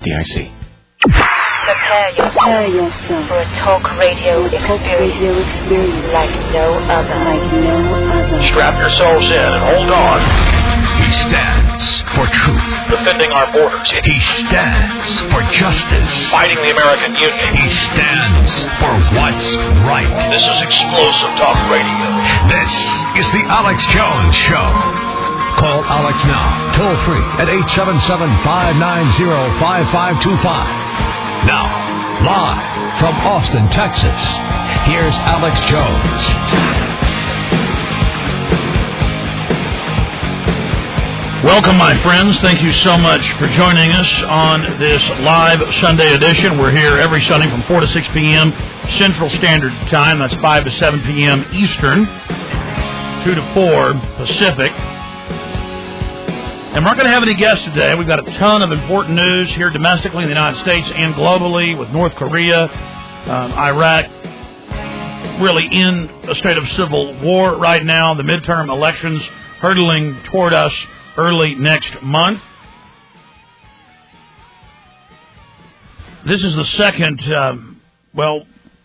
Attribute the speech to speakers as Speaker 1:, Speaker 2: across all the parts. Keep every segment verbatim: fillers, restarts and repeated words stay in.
Speaker 1: D I C.
Speaker 2: Prepare yourself, Prepare yourself for a talk radio, a talk experience, radio experience like no other. Like no other.
Speaker 3: Strap yourselves in and hold on.
Speaker 4: He stands for truth.
Speaker 3: Defending our borders.
Speaker 4: He stands for justice.
Speaker 3: Fighting the American Union.
Speaker 4: He stands for what's right.
Speaker 3: This is explosive talk radio.
Speaker 4: This is the Alex Jones Show. Call Alex now, toll free at eight seven seven, five nine zero, five five two five. Now, live from Austin, Texas, here's Alex Jones.
Speaker 5: Welcome, my friends. Thank you so much for joining us on this live Sunday edition. We're here every Sunday from four to six p.m. Central Standard Time. That's five to seven p.m. Eastern, two to four Pacific. And we're not going to have any guests today. We've got a ton of important news here domestically in the United States and globally with North Korea, um, Iraq, really in a state of civil war right now. The midterm elections hurtling toward us early next month. This is the second, um, well,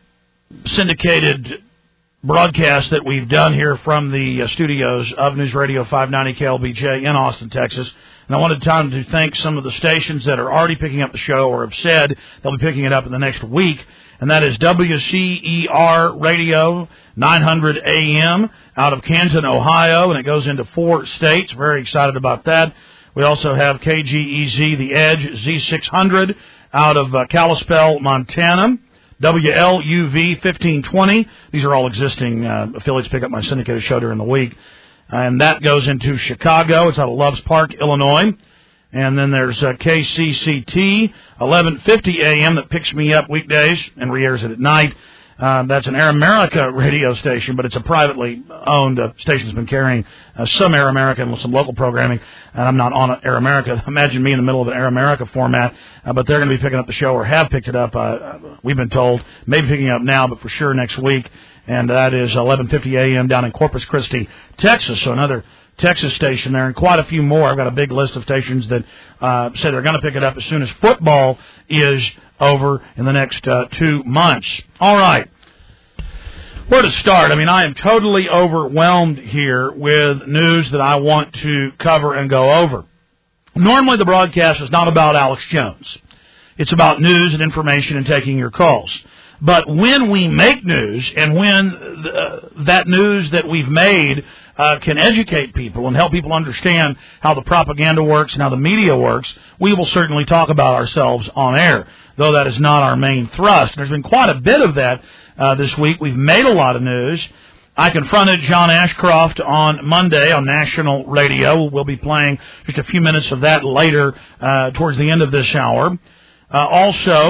Speaker 5: syndicated broadcast that we've done here from the uh, studios of News Radio five ninety K L B J in Austin, Texas. And I wanted time to thank some of the stations that are already picking up the show or have said they'll be picking it up in the next week. And that is W C E R Radio nine hundred A M out of Canton, Ohio, and it goes into four states. Very excited about that. We also have K G E Z The Edge Z six hundred out of uh, Kalispell, Montana. W L U V fifteen twenty. These are all existing uh, affiliates pick up my syndicated show during the week. And that goes into Chicago. It's out of Loves Park, Illinois. And then there's uh, K C C T eleven fifty A M that picks me up weekdays and re-airs it at night. Uh, that's an Air America radio station, but it's a privately owned uh, station that's been carrying uh, some Air America and with some local programming. And I'm not on Air America. Imagine me in the middle of an Air America format. Uh, but they're going to be picking up the show or have picked it up. Uh, we've been told. Maybe picking it up now, but for sure next week. And that is eleven fifty A M down in Corpus Christi, Texas. So another Texas station there, and quite a few more. I've got a big list of stations that uh, say they're going to pick it up as soon as football is over in the next uh, two months. All right. Where to start? I mean, I am totally overwhelmed here with news that I want to cover and go over. Normally the broadcast is not about Alex Jones. It's about news and information and taking your calls. But when we make news and when uh, that news that we've made uh, can educate people and help people understand how the propaganda works and how the media works, we will certainly talk about ourselves on air, though that is not our main thrust. There's been quite a bit of that uh, this week. We've made a lot of news. I confronted John Ashcroft on Monday on national radio. We'll be playing just a few minutes of that later uh, towards the end of this hour. Uh, also,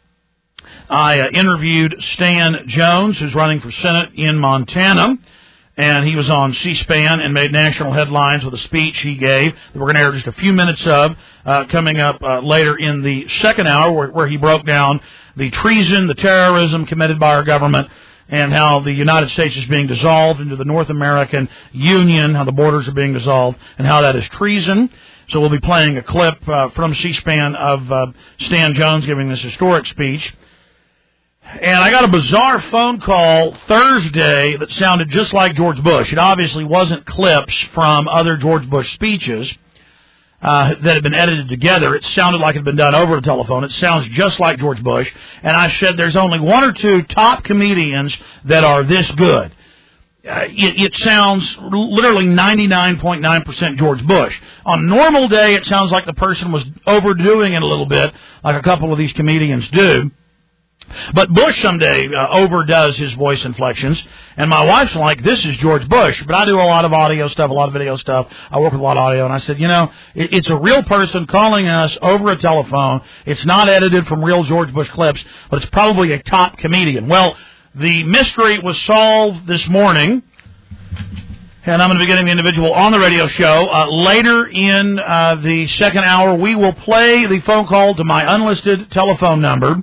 Speaker 5: I uh, interviewed Stan Jones, who's running for Senate in Montana, and he was on C-SPAN and made national headlines with a speech he gave that we're going to air just a few minutes of uh, coming up uh, later in the second hour, where, where he broke down the treason, the terrorism committed by our government, and how the United States is being dissolved into the North American Union, how the borders are being dissolved, and how that is treason. So we'll be playing a clip uh, from C-SPAN of uh, Stan Jones giving this historic speech. And I got a bizarre phone call Thursday that sounded just like George Bush. It obviously wasn't clips from other George Bush speeches uh, that had been edited together. It sounded like it had been done over the telephone. It sounds just like George Bush. And I said there's only one or two top comedians that are this good. Uh, it, it sounds literally ninety-nine point nine percent George Bush. On a normal day, it sounds like the person was overdoing it a little bit, like a couple of these comedians do. But Bush someday uh, overdoes his voice inflections, and my wife's like, this is George Bush. But I do a lot of audio stuff, a lot of video stuff. I work with a lot of audio, and I said, you know, it, it's a real person calling us over a telephone. It's not edited from real George Bush clips, but it's probably a top comedian. Well, the mystery was solved this morning, and I'm going to be getting the individual on the radio show. Uh, later in uh, the second hour, we will play the phone call to my unlisted telephone number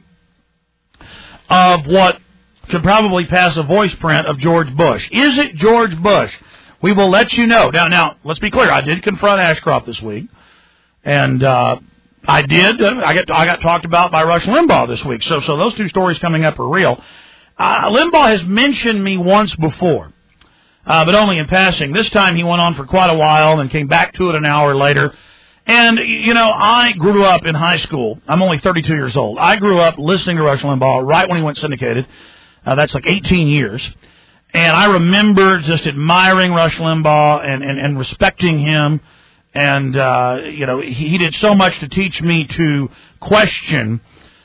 Speaker 5: of what could probably pass a voice print of George Bush. Is it George Bush? We will let you know. Now, now, let's be clear. I did confront Ashcroft this week, and uh, I did. Uh, I got I got talked about by Rush Limbaugh this week. So so those two stories coming up are real. Uh, Limbaugh has mentioned me once before, uh, but only in passing. This time he went on for quite a while and came back to it an hour later. And, you know, I grew up in high school. I'm only thirty-two years old. I grew up listening to Rush Limbaugh right when he went syndicated. Uh, that's like eighteen years. And I remember just admiring Rush Limbaugh and, and, and respecting him. And, uh, you know, he, he did so much to teach me to question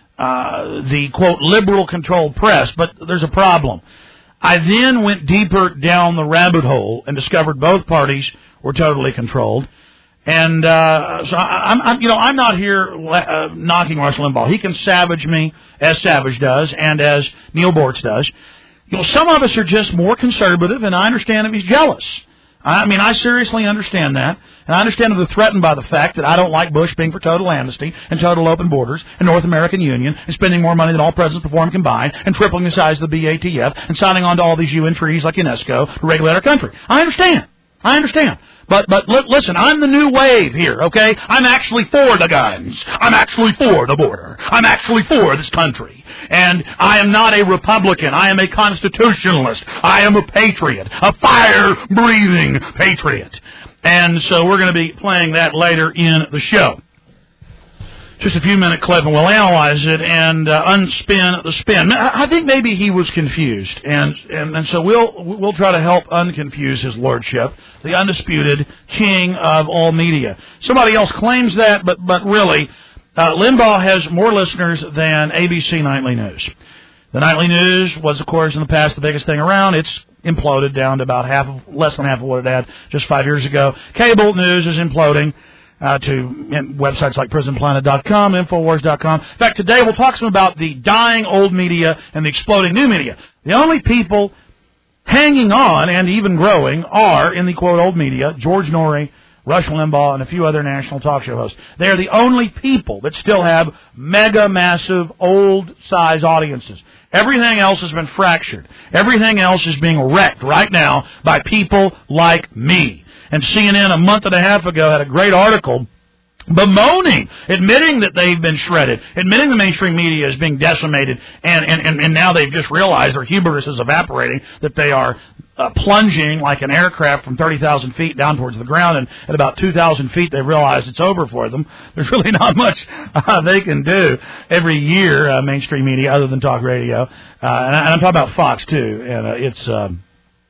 Speaker 5: uh, the, quote, liberal-controlled press. But there's a problem. I then went deeper down the rabbit hole and discovered both parties were totally controlled. And uh, so I, I'm, I'm, you know, I'm not here uh, knocking Rush Limbaugh. He can savage me as Savage does, and as Neil Bortz does. You know, some of us are just more conservative, and I understand if he's jealous. I mean, I seriously understand that, and I understand if they're threatened by the fact that I don't like Bush being for total amnesty and total open borders and North American Union and spending more money than all presidents before him combined and tripling the size of the B A T F and signing on to all these U N treaties like UNESCO to regulate our country. I understand. I understand. But, but li- listen, I'm the new wave here, okay? I'm actually for the guns. I'm actually for the border. I'm actually for this country. And I am not a Republican. I am a constitutionalist. I am a patriot, a fire-breathing patriot. And so we're going to be playing that later in the show. Just a few minute clip, and we'll analyze it and uh, unspin the spin. I think maybe he was confused, and, and and so we'll we'll try to help unconfuse his lordship, the undisputed king of all media. Somebody else claims that, but but really, uh, Limbaugh has more listeners than A B C Nightly News. The Nightly News was, of course, in the past the biggest thing around. It's imploded down to about half, of, less than half of what it had just five years ago. Cable news is imploding. Uh, to websites like prison planet dot com, infowars dot com. In fact, today we'll talk some about the dying old media and the exploding new media. The only people hanging on and even growing are, in the quote, old media, George Norrie, Rush Limbaugh, and a few other national talk show hosts. They are the only people that still have mega, massive, old-size audiences. Everything else has been fractured. Everything else is being wrecked right now by people like me. And C N N a month and a half ago had a great article bemoaning, admitting that they've been shredded, admitting the mainstream media is being decimated, and, and, and now they've just realized their hubris is evaporating, that they are uh, plunging like an aircraft from thirty thousand feet down towards the ground, and at about two thousand feet they've realized it's over for them. There's really not much uh, they can do every year, uh, mainstream media, other than talk radio. Uh, and, I, and I'm talking about Fox, too, and uh, it's... Um,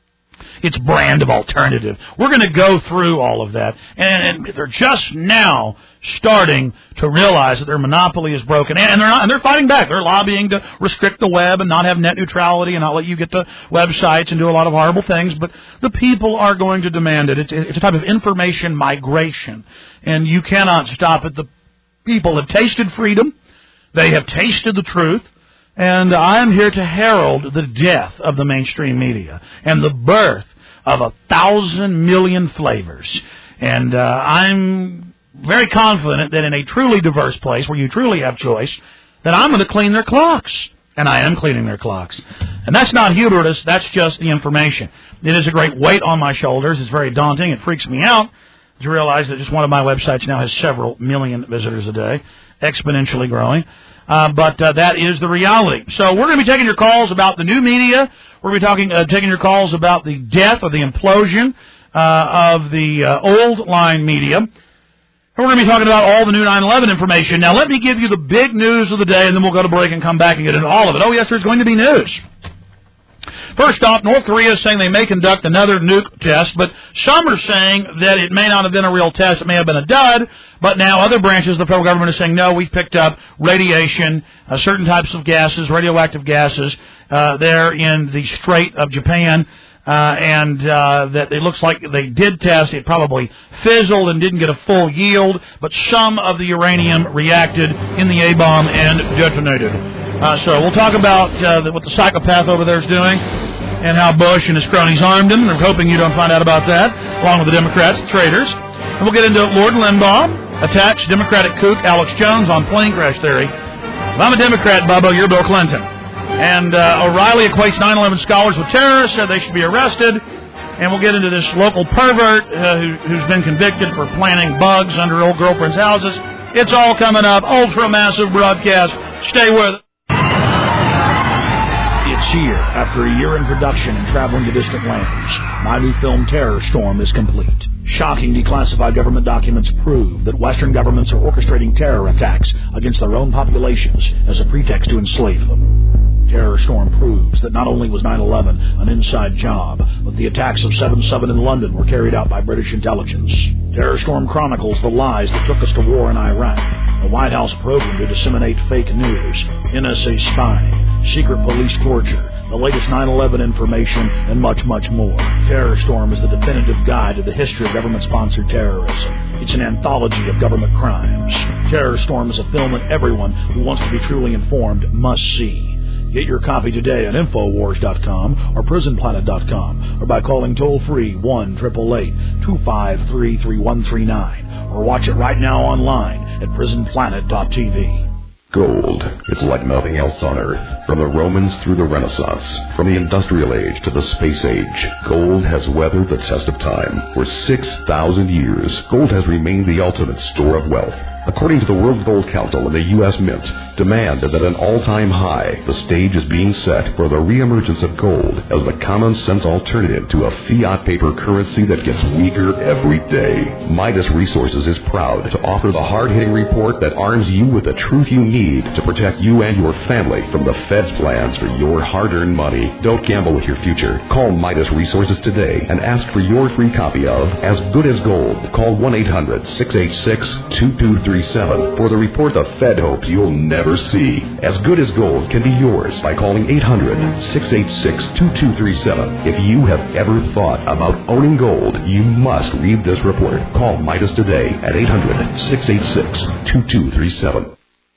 Speaker 5: its brand of alternative. We're going to go through all of that, and, and they're just now starting to realize that their monopoly is broken, and they're not, and they're fighting back. They're lobbying to restrict the web and not have net neutrality and not let you get to websites and do a lot of horrible things, but the people are going to demand it. It's, it's a type of information migration, and you cannot stop it. The people have tasted freedom. They have tasted the truth. And I am here to herald the death of the mainstream media and the birth of a thousand million flavors. And uh, I'm very confident that in a truly diverse place where you truly have choice, that I'm going to clean their clocks. And I am cleaning their clocks. And that's not hubris, that's just the information. It is a great weight on my shoulders. It's very daunting. It freaks me out to realize that just one of my websites now has several million visitors a day, exponentially growing. Uh, but uh, that is the reality. So we're going to be taking your calls about the new media. We're going to be talking, uh, taking your calls about the death or the implosion uh, of the uh, old line media. And we're going to be talking about all the new nine eleven information. Now, let me give you the big news of the day, and then we'll go to break and come back and get into all of it. Oh, yes, there's going to be news. First off, North Korea is saying they may conduct another nuke test, but some are saying that it may not have been a real test, it may have been a dud, but now other branches of the federal government are saying, no, we've picked up radiation, uh, certain types of gases, radioactive gases, uh, there in the Strait of Japan, uh, and uh, that it looks like they did test, it probably fizzled and didn't get a full yield, but some of the uranium reacted in the A-bomb and detonated. Uh, so we'll talk about uh, the, what the psychopath over there is doing and how Bush and his cronies armed him. We're hoping you don't find out about that, along with the Democrats, the traitors. And we'll get into Lord Limbaugh, attacks Democratic kook Alex Jones on plane crash theory. If I'm a Democrat, Bubba, you're Bill Clinton. And uh, O'Reilly equates nine eleven scholars with terrorists, said they should be arrested. And we'll get into this local pervert uh, who, who's been convicted for planting bugs under old girlfriends' houses. It's all coming up. Ultra massive broadcast. Stay with us. It's here. After a year in production and traveling to distant lands, my new film Terror Storm is complete. Shocking declassified government documents prove that Western governments are orchestrating terror attacks against their own populations as a pretext to enslave them. Terror Storm proves that not only was nine eleven an inside job, but the attacks of seven seven in London were carried out by British intelligence. Terror Storm chronicles the lies that took us to war in Iraq, the White House program to disseminate fake news, N S A spying, secret police torture, the latest nine eleven information, and much, much more. Terror Storm is the definitive guide to the history of government-sponsored terrorism. It's an anthology of government crimes. Terror Storm is a film that everyone who wants to be truly informed must see. Get your copy today at Infowars dot com or Prison Planet dot com or by calling toll-free one eight eight eight, two five three, three one three nine or watch it right now online at Prison Planet dot T V.
Speaker 1: Gold. It's like nothing else on Earth. From the Romans through the Renaissance, from the Industrial Age to the Space Age, gold has weathered the test of time. For six thousand years, gold has remained the ultimate store of wealth. According to the World Gold Council and the U S Mint, demand is at an all-time high. The stage is being set for the reemergence of gold as the common-sense alternative to a fiat paper currency that gets weaker every day. Midas Resources is proud to offer the hard-hitting report that arms you with the truth you need to protect you and your family from the Fed's plans for your hard-earned money. Don't gamble with your future. Call Midas Resources today and ask for your free copy of As Good as Gold. Call one eight hundred, six eight six, two two three seven for the report the Fed hopes you'll never see. As Good as Gold can be yours by calling eight hundred, six eight six, two two three seven. If you have ever thought about owning gold, you must read this report. Call Midas today at eight hundred, six eight six, two two three seven.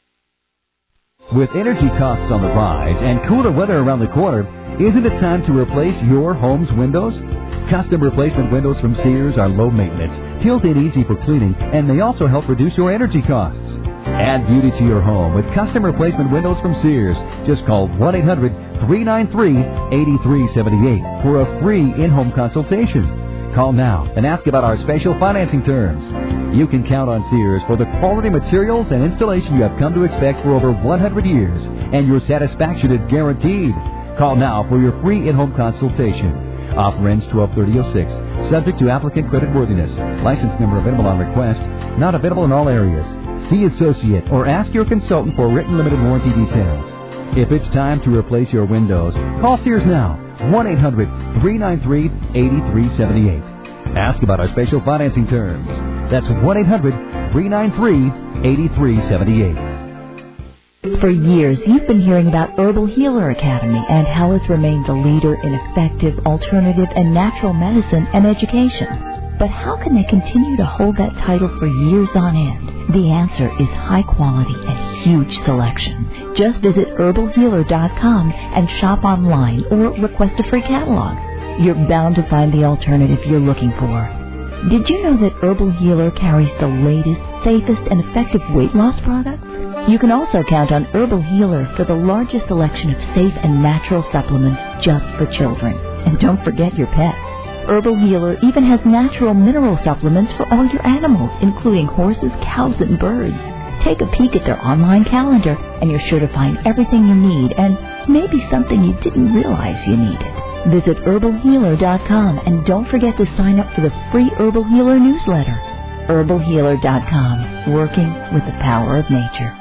Speaker 6: With energy costs on the rise and cooler weather around the corner, isn't it time to replace your home's windows? Custom replacement windows from Sears are low maintenance, tilt-in easy for cleaning, and they also help reduce your energy costs. Add beauty to your home with custom replacement windows from Sears. Just call one eight hundred, three nine three, eight three seven eight for a free in-home consultation. Call now and ask about our special financing terms. You can count on Sears for the quality materials and installation you have come to expect for over one hundred years, and your satisfaction is guaranteed. Call now for your free in-home consultation. Offer ends twelve thirty oh six. Subject to applicant creditworthiness. License number available on request. Not available in all areas. See associate or ask your consultant for written limited warranty details. If it's time to replace your windows, call Sears now. one eight hundred, three nine three, eight three seven eight. Ask about our special financing terms. That's one eight hundred, three nine three, eight three seven eight.
Speaker 7: For years, you've been hearing about Herbal Healer Academy and how it's remained the leader in effective, alternative, and natural medicine and education. But how can they continue to hold that title for years on end? The answer is high quality and huge selection. Just visit herbal healer dot com and shop online or request a free catalog. You're bound to find the alternative you're looking for. Did you know that Herbal Healer carries the latest, safest, and effective weight loss products? You can also count on Herbal Healer for the largest selection of safe and natural supplements just for children. And don't forget your pets. Herbal Healer even has natural mineral supplements for all your animals, including horses, cows, and birds. Take a peek at their online calendar, and you're sure to find everything you need and maybe something you didn't realize you needed. Visit herbal healer dot com and don't forget to sign up for the free Herbal Healer newsletter. herbal healer dot com, working with the power of nature.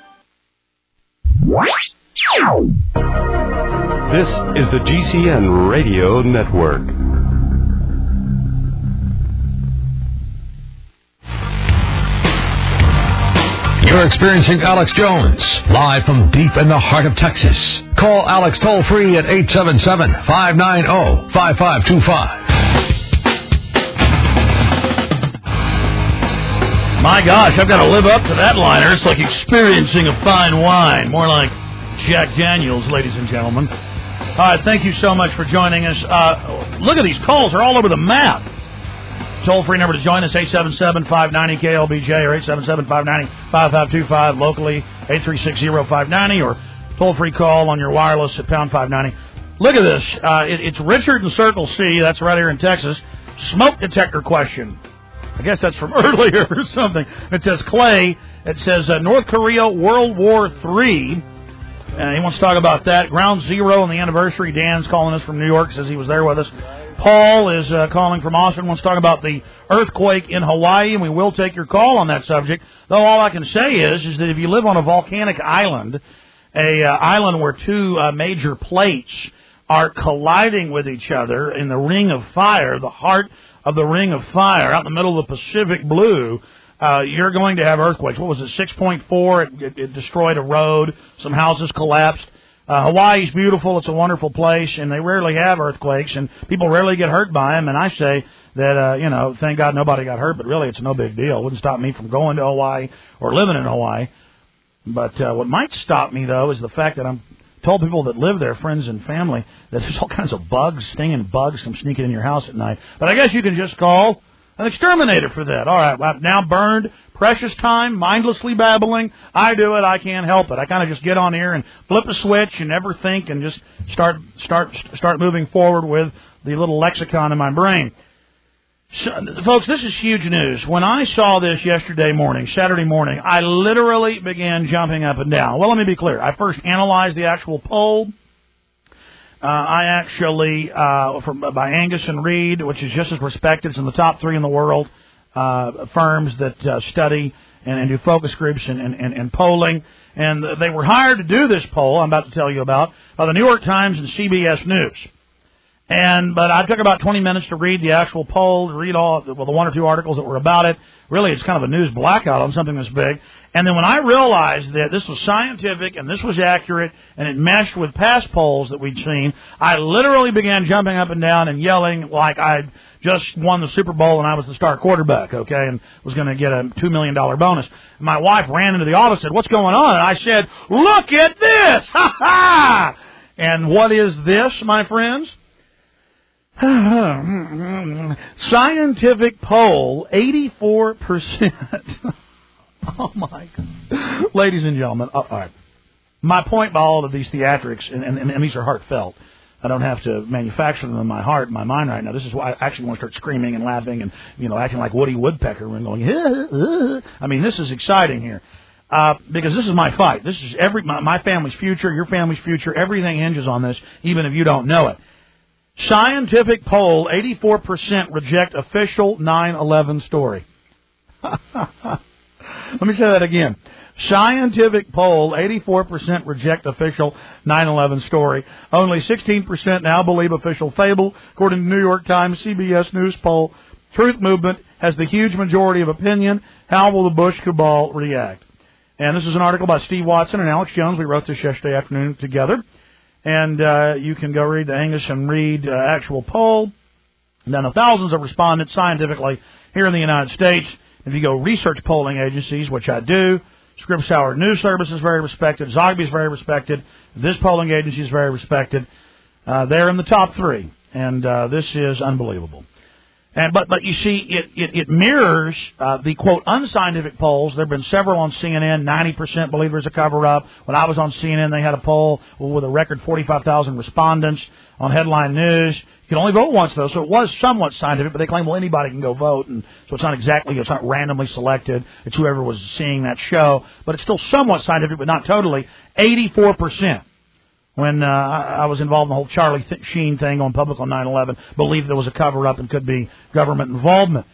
Speaker 8: This is the G C N Radio Network.
Speaker 4: You're experiencing Alex Jones, live from deep in the heart of Texas. Call Alex toll-free at eight seven seven, five nine zero, five five two five.
Speaker 5: My gosh, I've got to live up to that liner. It's like experiencing a fine wine. More like Jack Daniels, ladies and gentlemen. All right, thank you so much for joining us. Uh, look at these calls. They're all over the map. Toll-free number to join us, eight seven seven, five nine zero, K L B J or eight seven seven, five nine zero, five five two five. Locally, eight three six zero, five nine zero or toll-free call on your wireless at pound five ninety. Look at this. Uh, it, it's Richard in Circle C. That's right here in Texas. Smoke detector question. I guess that's from earlier or something. It says Clay. It says uh, North Korea, World War Three. And he wants to talk about that. Ground Zero on the anniversary. Dan's calling us from New York, says he was there with us. Paul is uh, calling from Austin, wants to talk about the earthquake in Hawaii, and we will take your call on that subject. Though all I can say is, is that if you live on a volcanic island, a uh, island where two uh, major plates are colliding with each other in the Ring of Fire, the heart of the Ring of Fire, out in the middle of the Pacific Blue, uh, you're going to have earthquakes. What was it, six point four? It, it, it destroyed a road. Some houses collapsed. Uh, Hawaii's beautiful. It's a wonderful place, and they rarely have earthquakes, and people rarely get hurt by them. And I say that, uh, you know, thank God nobody got hurt, but really it's no big deal. It wouldn't stop me from going to Hawaii or living in Hawaii. But uh, what might stop me, though, is the fact that I'm told people that live there, friends and family, that there's all kinds of bugs, stinging bugs, come sneaking in your house at night. But I guess you can just call an exterminator for that. All right, well, I've now burned precious time, mindlessly babbling. I do it. I can't help it. I kind of just get on here and flip a switch and never think and just start start start moving forward with the little lexicon in my brain. So, folks, this is huge news. When I saw this yesterday morning, Saturday morning, I literally began jumping up and down. Well, let me be clear. I first analyzed the actual poll. Uh, I actually, uh, from, by Angus and Reid, which is just as respected, it's in the top three in the world, uh, firms that uh, study and, and do focus groups and, and, and, and polling. And they were hired to do this poll I'm about to tell you about by the New York Times and C B S News. And but I took about twenty minutes to read the actual poll, to read all well, the one or two articles that were about it. Really, it's kind of a news blackout on something this big. And then when I realized that this was scientific and this was accurate and it meshed with past polls that we'd seen, I literally began jumping up and down and yelling like I'd just won the Super Bowl and I was the star quarterback, okay, and was going to get a two million dollars bonus. And my wife ran into the office and said, "What's going on?" And I said, "Look at this! Ha ha!" And what is this, my friends? Scientific poll, eighty-four percent. Oh, my God. Ladies and gentlemen, all right. My point by all of these theatrics, and, and, and these are heartfelt. I don't have to manufacture them in my heart and my mind right now. This is why I actually want to start screaming and laughing and, you know, acting like Woody Woodpecker and going, uh, uh. I mean, this is exciting here. Uh, because this is my fight. This is every my, my family's future, your family's future. Everything hinges on this, even if you don't know it. Scientific poll, eighty-four percent reject official nine eleven story. Let me say that again. Scientific poll, eighty-four percent reject official nine eleven story. Only sixteen percent now believe official fable. According to New York Times, C B S News poll, Truth Movement has the huge majority of opinion. How will the Bush cabal react? And this is an article by Steve Watson and Alex Jones. We wrote this yesterday afternoon together. And uh, you can go read the Angus and Reid uh, actual poll. And then the thousands of respondents scientifically here in the United States. If you go research polling agencies, which I do, Scripps Howard News Service is very respected. Zogby is very respected. This polling agency is very respected. Uh, they're in the top three. And uh, this is unbelievable. And But, but you see, it, it, it mirrors uh, the, quote, unscientific polls. There have been several on C N N. ninety percent believe there's a cover-up. When I was on C N N, they had a poll with a record forty-five thousand respondents on headline news. You can only vote once, though, so it was somewhat scientific, but they claim, well, anybody can go vote. And so it's not exactly, it's not randomly selected. It's whoever was seeing that show. But it's still somewhat scientific, but not totally. eighty-four percent. When uh, I was involved in the whole Charlie Sheen thing going public on nine eleven, believed there was a cover-up and could be government involvement.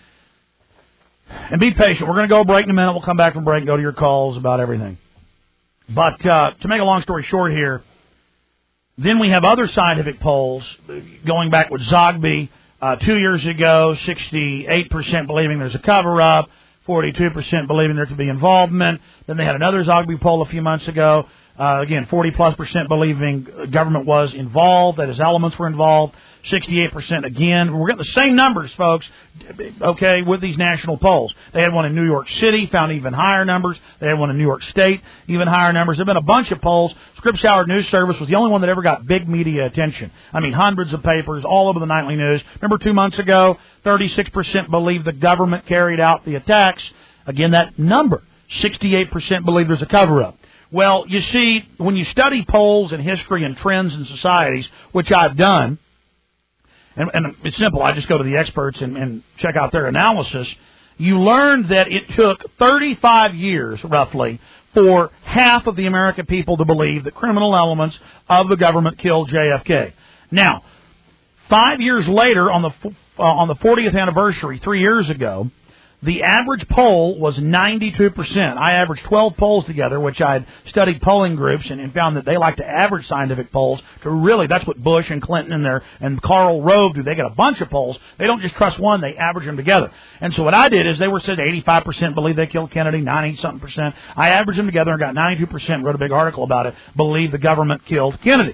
Speaker 5: And be patient. We're going to go break in a minute. We'll come back from break and go to your calls about everything. But uh, to make a long story short here, then we have other scientific polls going back with Zogby uh, two years ago, sixty-eight percent believing there's a cover-up, forty-two percent believing there could be involvement. Then they had another Zogby poll a few months ago. Uh, again, forty plus percent believing government was involved, that his elements were involved. sixty-eight percent again. We're getting the same numbers, folks, okay, with these national polls. They had one in New York City, found even higher numbers. They had one in New York State, even higher numbers. There have been a bunch of polls. Scripps Howard News Service was the only one that ever got big media attention. I mean, hundreds of papers all over the nightly news. Remember two months ago, thirty-six percent believed the government carried out the attacks. Again, that number, sixty-eight percent believe there's a cover-up. Well, you see, when you study polls and history and trends in societies, which I've done, and, and it's simple, I just go to the experts and, and check out their analysis, you learned that it took thirty-five years, roughly, for half of the American people to believe that criminal elements of the government killed J F K. Now, five years later, on the uh, on the fortieth anniversary, three years ago, the average poll was ninety-two percent. I averaged twelve polls together, which I had studied polling groups and, and found that they like to average scientific polls to really, that's what Bush and Clinton and their, and Karl Rove do. They get a bunch of polls. They don't just trust one, they average them together. And so what I did is they were said eighty-five percent believe they killed Kennedy, ninety-something percent. I averaged them together and got ninety-two percent, wrote a big article about it, believe the government killed Kennedy.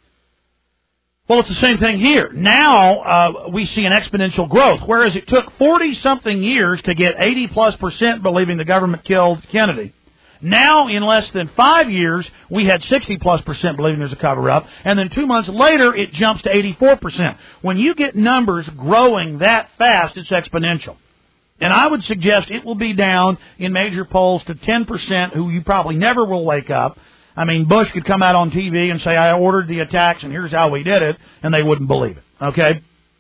Speaker 5: Well, it's the same thing here. Now uh, we see an exponential growth, whereas it took forty-something years to get eighty plus percent believing the government killed Kennedy. Now, in less than five years, we had sixty plus percent believing there's a cover-up, and then two months later, it jumps to eighty-four percent. When you get numbers growing that fast, it's exponential. And I would suggest it will be down in major polls to ten percent, who you probably never will wake up. I mean, Bush could come out on T V and say, I ordered the attacks and here's how we did it, and they wouldn't believe it, okay?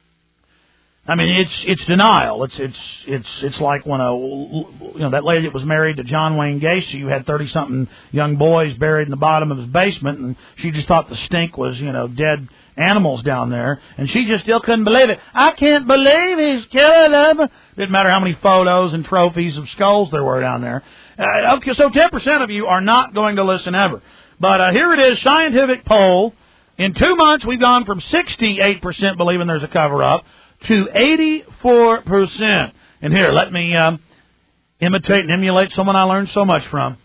Speaker 5: I mean, it's it's denial. It's it's it's it's like when a you know that lady that was married to John Wayne Gacy, who had thirty-something young boys buried in the bottom of his basement, and she just thought the stink was, you know, dead animals down there, and she just still couldn't believe it. I can't believe he's killing them. Didn't matter how many photos and trophies of skulls there were down there. Uh, okay, so ten percent of you are not going to listen ever. But uh, here it is, scientific poll. In two months, we've gone from sixty-eight percent believing there's a cover-up to eighty-four percent. And here, let me um, imitate and emulate someone I learned so much from.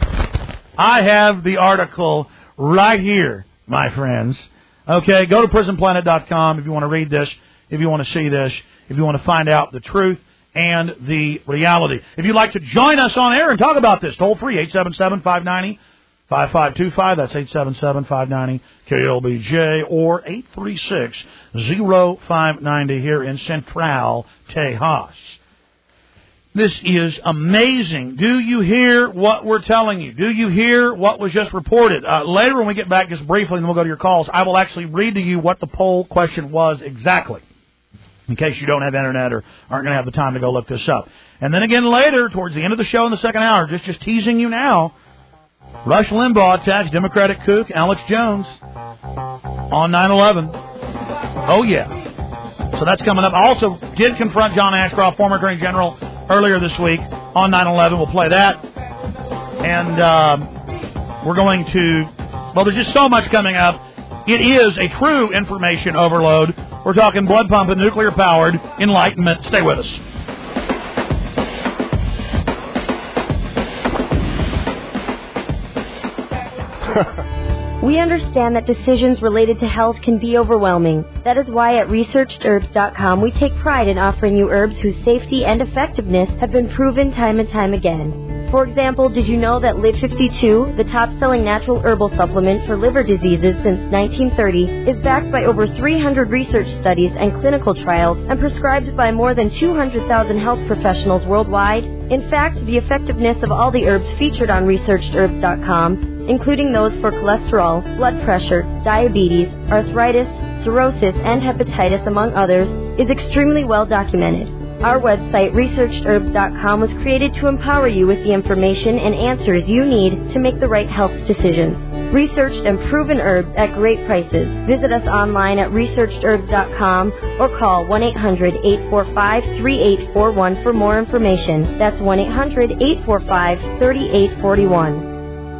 Speaker 5: I have the article right here, my friends. Okay, go to prison planet dot com if you want to read this, if you want to see this, if you want to find out the truth and the reality. If you'd like to join us on air and talk about this, toll free, eight seven seven, five nine zero, five five two five. That's eight seven seven, five nine zero, K L B J, or eight three six, zero five nine zero here in Central, Tejas. This is amazing. Do you hear what we're telling you? Do you hear what was just reported? Uh, later when we get back, just briefly, and then we'll go to your calls, I will actually read to you what the poll question was exactly, in case you don't have internet or aren't going to have the time to go look this up. And then again later, towards the end of the show in the second hour, just, just teasing you now, Rush Limbaugh attacks Democratic kook Alex Jones on nine eleven. Oh, yeah. So that's coming up. I also did confront John Ashcroft, former Attorney General, earlier this week on nine eleven. We'll play that. And uh, we're going to, well, there's just so much coming up. It is a true information overload. We're talking blood pumping, nuclear-powered enlightenment. Stay with us.
Speaker 9: We understand that decisions related to health can be overwhelming. That is why at researched herbs dot com we take pride in offering you herbs whose safety and effectiveness have been proven time and time again. For example, did you know that Liv fifty-two, the top-selling natural herbal supplement for liver diseases since nineteen thirty, is backed by over three hundred research studies and clinical trials and prescribed by more than two hundred thousand health professionals worldwide? In fact, the effectiveness of all the herbs featured on researched herbs dot com, including those for cholesterol, blood pressure, diabetes, arthritis, cirrhosis, and hepatitis, among others, is extremely well documented. Our website, researched herbs dot com, was created to empower you with the information and answers you need to make the right health decisions. Researched and proven herbs at great prices. Visit us online at researched herbs dot com or call one eight hundred, eight four five, three eight four one for more information. That's one eight hundred, eight four five, three eight four one.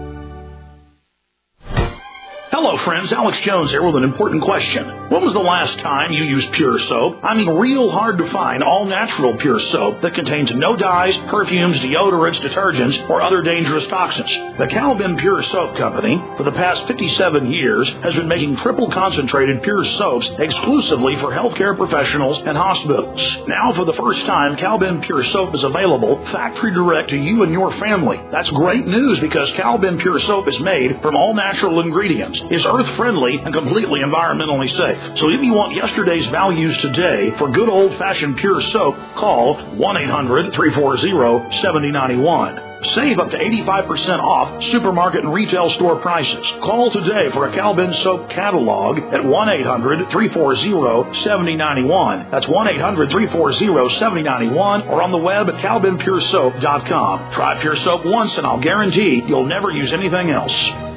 Speaker 3: Hello, friends. Alex Jones here with an important question. When was the last time you used Pure Soap? I mean, real hard to find all-natural Pure Soap that contains no dyes, perfumes, deodorants, detergents, or other dangerous toxins. The Calvin Pure Soap Company, for the past fifty-seven years, has been making triple concentrated Pure Soaps exclusively for healthcare professionals and hospitals. Now, for the first time, Calvin Pure Soap is available factory direct to you and your family. That's great news because Calvin Pure Soap is made from all-natural ingredients is earth-friendly and completely environmentally safe. So if you want yesterday's values today for good old-fashioned pure soap, call one eight hundred, three four zero, seven zero nine one. Save up to eighty-five percent off supermarket and retail store prices. Call today for a Calvin soap catalog at one eight hundred, three four zero, seven zero nine one. That's one eight hundred, three four zero, seven zero nine one or on the web at calvin pure soap dot com. Try Pure Soap once and I'll guarantee you'll never use anything else.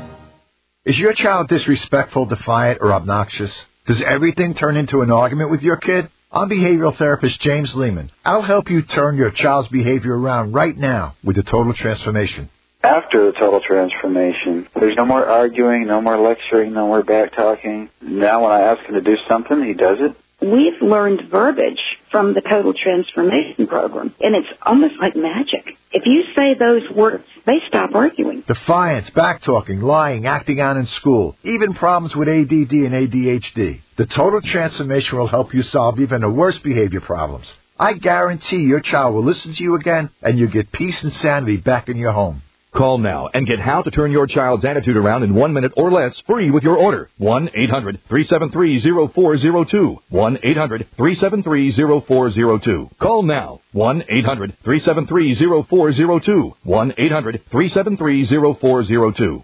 Speaker 10: Is your child disrespectful, defiant, or obnoxious? Does everything turn into an argument with your kid? I'm behavioral therapist James Lehman. I'll help you turn your child's behavior around right now with the Total Transformation.
Speaker 11: After the Total Transformation, there's no more arguing, no more lecturing, no more back-talking. Now when I ask him to do something, he does it.
Speaker 12: We've learned verbiage from the Total Transformation Program, and it's almost like magic. If you say those words, they stop arguing.
Speaker 10: Defiance, back-talking, lying, acting out in school, even problems with A D D and A D H D. The Total Transformation will help you solve even the worst behavior problems. I guarantee your child will listen to you again, and you'll get peace and sanity back in your home.
Speaker 13: Call now and get how to turn your child's attitude around in one minute or less free with your order. one eight hundred, three seven three, zero four zero two. one eight hundred, three seven three, zero four zero two. Call now. one eight hundred, three seven three, zero four zero two. one eight hundred, three seven three, zero four zero two.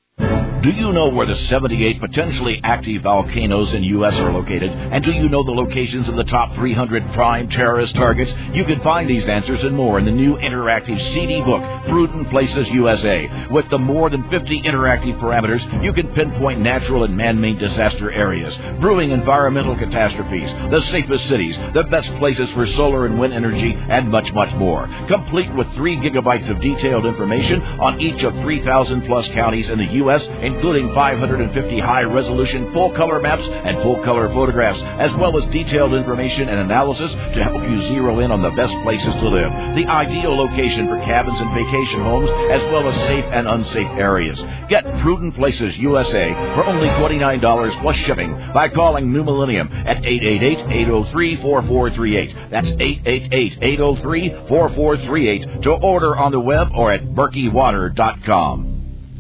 Speaker 14: Do you know where the seventy-eight potentially active volcanoes in U S are located? And do you know the locations of the top three hundred prime terrorist targets? You can find these answers and more in the new interactive C D book, Prudent Places U S A. With the more than fifty interactive parameters, you can pinpoint natural and man-made disaster areas, brewing environmental catastrophes, the safest cities, the best places for solar and wind energy, and much, much more. Complete with three gigabytes of detailed information on each of three thousand plus counties in the U S, including five hundred fifty high-resolution full-color maps and full-color photographs, as well as detailed information and analysis to help you zero in on the best places to live, the ideal location for cabins and vacation homes, as well as safe and unsafe areas. Get Prudent Places U S A for only twenty-nine dollars plus shipping by calling New Millennium at eight eight eight, eight zero three, four four three eight. That's eight eight eight, eight zero three, four four three eight to order on the web or at berkey water dot com.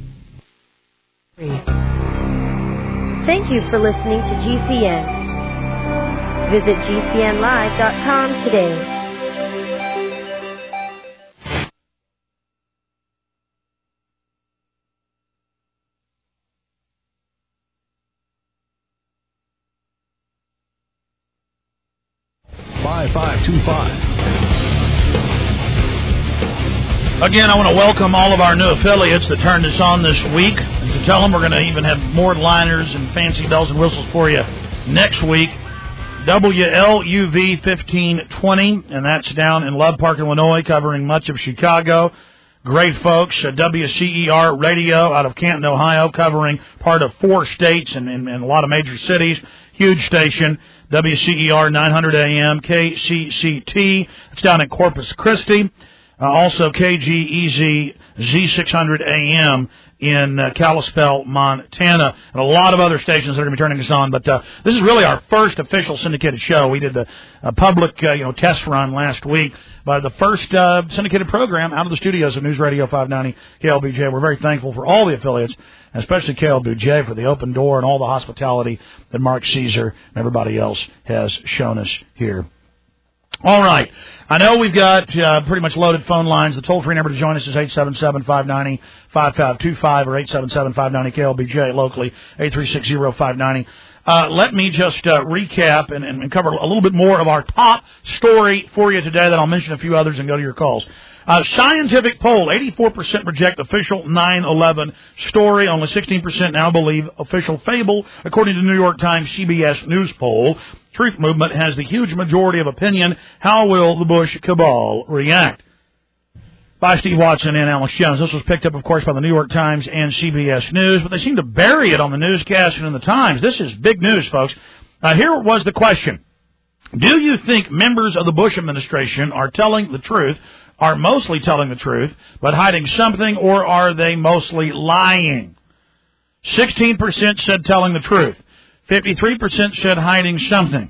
Speaker 9: Thank you for listening to G C N. Visit G C N live dot com today.
Speaker 4: five five two five.
Speaker 5: Again, I want to welcome all of our new affiliates that turned us on this week. And to tell them we're going to even have more liners and fancy bells and whistles for you next week. W L U V fifteen twenty, and that's down in Love Park, Illinois, covering much of Chicago. Great folks. Uh, W C E R Radio out of Canton, Ohio, covering part of four states and, and, and a lot of major cities. Huge station. W C E R nine hundred A M, K C C T. It's down in Corpus Christi. Uh, also K G E Z Z six hundred A M in uh, Kalispell, Montana, and a lot of other stations that are going to be turning us on. But uh, this is really our first official syndicated show. We did the uh, public uh, you know, test run last week, but the first uh, syndicated program out of the studios of News Radio five ninety K L B J. We're very thankful for all the affiliates, especially K L B J, for the open door and all the hospitality that Mark Caesar and everybody else has shown us here. All right. I know we've got uh, pretty much loaded phone lines. The toll-free number to join us is eight seven seven, five nine zero, five five two five or eight seven seven, five nine zero K L B J locally, eight three six zero, five nine zero. Uh, let me just uh, recap and, and cover a little bit more of our top story for you today. Then I'll mention a few others and go to your calls. Uh, scientific poll, eighty-four percent reject official nine eleven story. Only sixteen percent now believe official fable, according to the New York Times C B S News poll. Truth Movement has the huge majority of opinion. How will the Bush cabal react? By Steve Watson and Alex Jones. This was picked up, of course, by the New York Times and C B S News, but they seem to bury it on the newscast and in the Times. This is big news, folks. Uh, here was the question. Do you think members of the Bush administration are telling the truth, are mostly telling the truth, but hiding something, or are they mostly lying? sixteen percent said telling the truth. fifty-three percent said hiding something.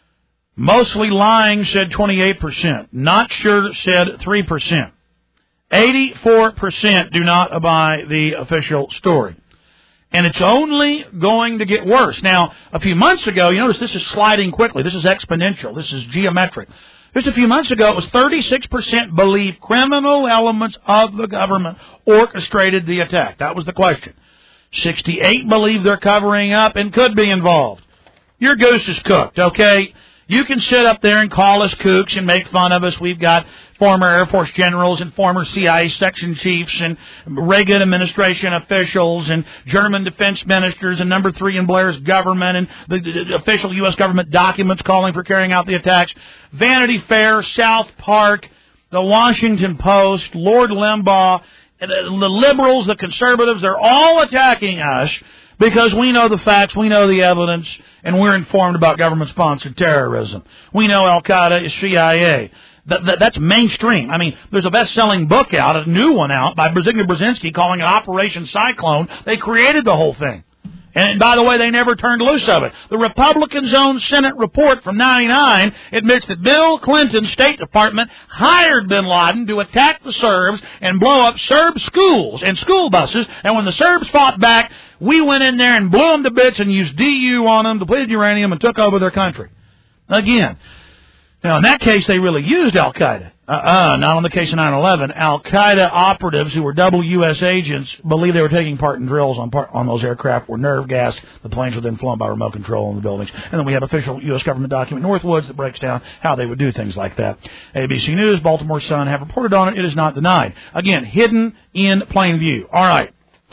Speaker 5: Mostly lying said twenty-eight percent. Not sure said three percent. eighty-four percent do not buy the official story. And it's only going to get worse. Now, a few months ago, you notice this is sliding quickly. This is exponential. This is geometric. Just a few months ago, it was thirty-six percent believe criminal elements of the government orchestrated the attack. That was the question. sixty-eight believe they're covering up and could be involved. Your goose is cooked, okay? You can sit up there and call us kooks and make fun of us. We've got former Air Force generals and former C I A section chiefs and Reagan administration officials and German defense ministers and number three in Blair's government and the, the, the official U S government documents calling for carrying out the attacks. Vanity Fair, South Park, the Washington Post, Lord Limbaugh, the, the liberals, the conservatives, they're all attacking us because we know the facts, we know the evidence, and we're informed about government-sponsored terrorism. We know Al-Qaeda is C I A. That, that, that's mainstream. I mean, there's a best-selling book out, a new one out, by Zbigniew Brzezinski calling it Operation Cyclone. They created the whole thing. And, by the way, they never turned loose of it. The Republicans-owned Senate report from ninety-nine admits that Bill Clinton's State Department hired bin Laden to attack the Serbs and blow up Serb schools and school buses. And when the Serbs fought back, we went in there and blew them to bits and used D U on them, depleted uranium, and took over their country. Again. Now, in that case, they really used Al-Qaeda. Uh-uh, not on the case of nine eleven. Al-Qaeda operatives who were double U S agents believed they were taking part in drills on part, on those aircraft were nerve gas. The planes were then flown by remote control in the buildings. And then we have official U S government document, Northwoods, that breaks down how they would do things like that. A B C News, Baltimore Sun have reported on it. It is not denied. Again, hidden in plain view. All right.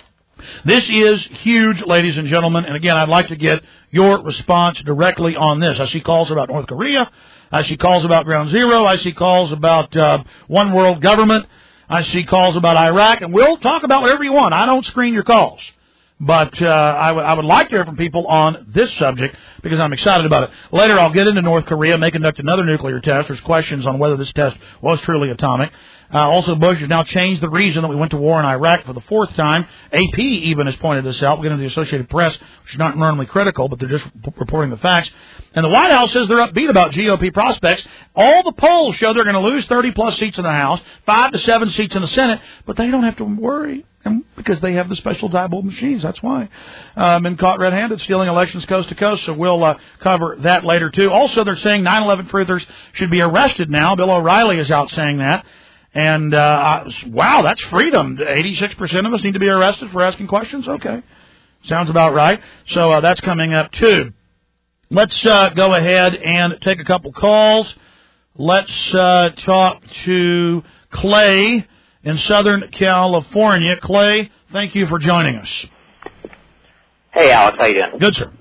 Speaker 5: This is huge, ladies and gentlemen. And again, I'd like to get your response directly on this. I see calls about North Korea. I see calls about Ground Zero. I see calls about uh, one world government. I see calls about Iraq. And we'll talk about whatever you want. I don't screen your calls. But uh, I, w- I would like to hear from people on this subject because I'm excited about it. Later, I'll get into North Korea, may conduct another nuclear test. There's questions on whether this test was truly atomic. Uh, also, Bush has now changed the reason that we went to war in Iraq for the fourth time. A P even has pointed this out. We'll get into the Associated Press, which is not normally critical, but they're just p- reporting the facts. And the White House says they're upbeat about G O P prospects. All the polls show they're going to lose thirty-plus seats in the House, five to seven seats in the Senate, but they don't have to worry because they have the special Diebold machines. That's why. Uh, been caught red-handed stealing elections coast to coast, so we'll uh, cover that later, too. Also, they're saying nine eleven truthers should be arrested now. Bill O'Reilly is out saying that. And, uh, wow, that's freedom. eighty-six percent of us need to be arrested for asking questions? Okay. Sounds about right. So uh, that's coming up, too. Let's uh, go ahead and take a couple calls. Let's uh, talk to Clay in Southern California. Clay, thank you for joining us.
Speaker 15: Hey, Alex, how you doing?
Speaker 5: Good, sir.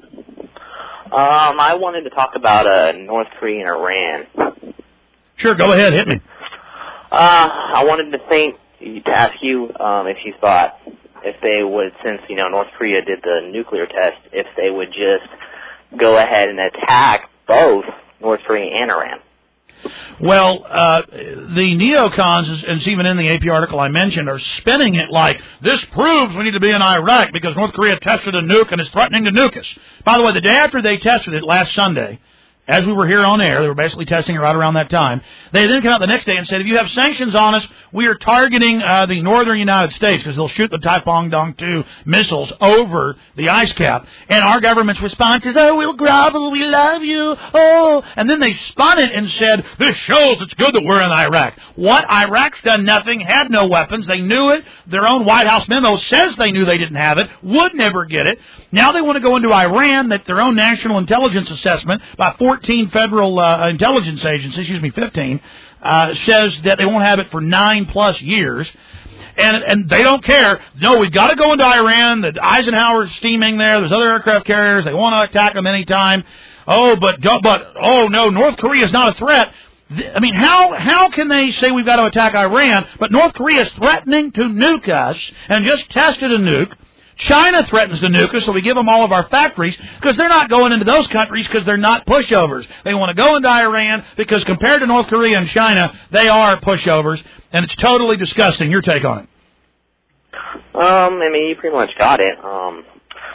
Speaker 15: Um, I wanted to talk about uh, North Korea and Iran.
Speaker 5: Sure, go ahead, hit me.
Speaker 15: Uh, I wanted to think to ask you um, if you thought if they would, since you know North Korea did the nuclear test, if they would just go ahead and attack both North Korea and Iran.
Speaker 5: Well, uh, the neocons, and it's even in the A P article I mentioned, are spinning it like this proves we need to be in Iraq because North Korea tested a nuke and is threatening to nuke us. By the way, the day after they tested it last Sunday, as we were here on air, they were basically testing it right around that time. They then came out the next day and said, if you have sanctions on us, we are targeting uh, the northern United States because they'll shoot the Taepong-Dong two missiles over the ice cap. And our government's response is, oh, we'll grovel, we love you, oh. And then they spun it and said, this shows it's good that we're in Iraq. What? Iraq's done nothing, had no weapons. They knew it. Their own White House memo says they knew they didn't have it, would never get it. Now they want to go into Iran, that their own national intelligence assessment by fourteen federal uh, intelligence agencies, excuse me, fifteen, uh, says that they won't have it for nine plus years. And and they don't care. No, we've got to go into Iran. The Eisenhower's steaming there. There's other aircraft carriers. They want to attack them anytime. Oh, but, but oh, no, North Korea is not a threat. I mean, how how can they say we've got to attack Iran, but North Korea is threatening to nuke us and just tested a nuke? China threatens to nuke us, so we give them all of our factories because they're not going into those countries because they're not pushovers. They want to go into Iran because compared to North Korea and China, they are pushovers, and it's totally disgusting. Your take on it?
Speaker 15: Um, I mean, you pretty much got it. Um,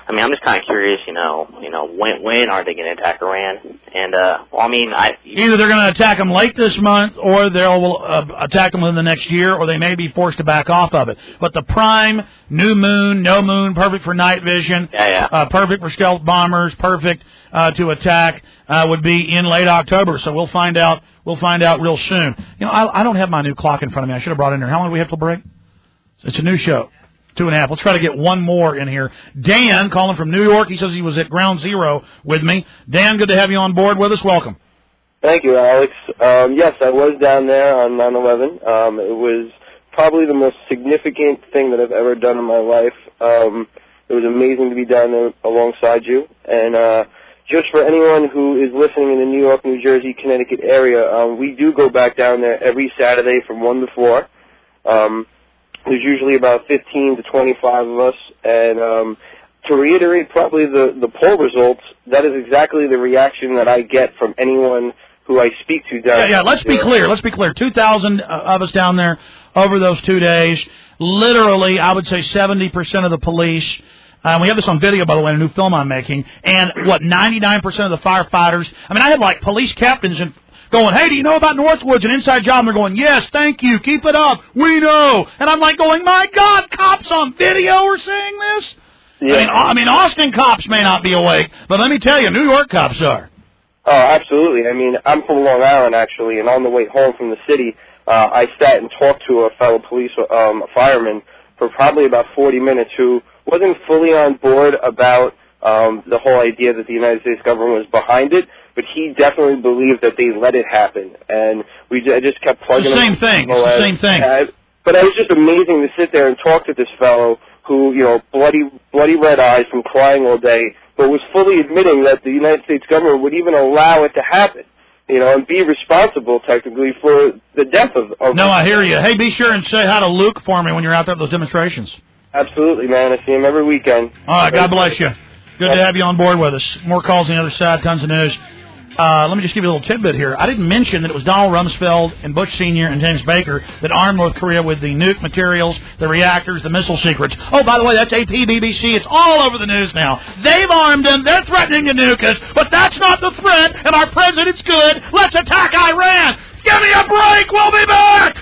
Speaker 15: I mean, I'm just kind of curious, you know, you know, when when are they going to attack Iran? And uh, well, I mean, I
Speaker 5: either they're going to attack them late this month, or they'll uh, attack them within the next year, or they may be forced to back off of it. But the prime new moon, no moon, perfect for night vision,
Speaker 15: yeah, yeah.
Speaker 5: Uh, perfect for stealth bombers, perfect uh, to attack, uh, would be in late October. So we'll find out. We'll find out real soon. You know, I, I don't have my new clock in front of me. I should have brought it in here. How long do we have till break? It's a new show. Two and a half. Let's try to get one more in here. Dan, calling from New York. He says he was at Ground Zero with me. Dan, good to have you on board with us. Welcome.
Speaker 16: Thank you, Alex. Um, yes, I was down there on nine eleven. Um, it was probably the most significant thing that I've ever done in my life. Um, it was amazing to be down there alongside you. And uh, just for anyone who is listening in the New York, New Jersey, Connecticut area, um, we do go back down there every Saturday from one to four. Um, There's usually about fifteen to twenty-five of us, and um, to reiterate probably the, the poll results, that is exactly the reaction that I get from anyone who I speak to down there.
Speaker 5: Yeah, yeah, let's be clear. Let's be clear. two thousand of us down there over those two days. Literally, I would say seventy percent of the police. Uh, we have this on video, by the way, in a new film I'm making. And, what, ninety-nine percent of the firefighters. I mean, I had, like, police captains and going, hey, do you know about Northwoods, an inside job? And they're going, yes, thank you, keep it up, we know. And I'm like going, my God, cops on video are saying this? Yeah. I mean, I mean, Austin cops may not be awake, but let me tell you, New York cops are.
Speaker 16: Oh, absolutely. I mean, I'm from Long Island, actually, and on the way home from the city, uh, I sat and talked to a fellow police um, fireman for probably about forty minutes who wasn't fully on board about um, the whole idea that the United States government was behind it, but he definitely believed that they let it happen, and we I just kept plugging.
Speaker 5: It's the same thing. It's the same thing.
Speaker 16: Uh, but it was just amazing to sit there and talk to this fellow who, you know, bloody, bloody red eyes from crying all day, but was fully admitting that the United States government would even allow it to happen, you know, and be responsible technically for the death of. of
Speaker 5: no, I hear you. Hey, be sure and say hi to Luke for me when you're out there at those demonstrations.
Speaker 16: Absolutely, man. I see him every weekend.
Speaker 5: All right, God bless you. Good to have you on board with us. More calls on the other side, tons of news. Uh, let me just give you a little tidbit here. I didn't mention that it was Donald Rumsfeld and Bush Senior and James Baker that armed North Korea with the nuke materials, the reactors, the missile secrets. Oh, by the way, that's A P, B B C. It's all over the news now. They've armed them. They're threatening to nuke us, but that's not the threat, and our president's good. Let's attack Iran. Give me a break. We'll be back.